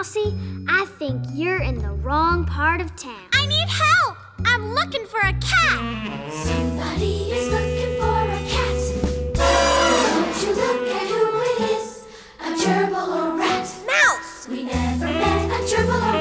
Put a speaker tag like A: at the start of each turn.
A: Mousy, I think you're in the wrong part of town.
B: I need help! I'm looking for a cat.
C: Somebody is looking for a cat. Won't you look at who it is? A gerbil or rat?
B: Mouse!
C: We never met a gerbil or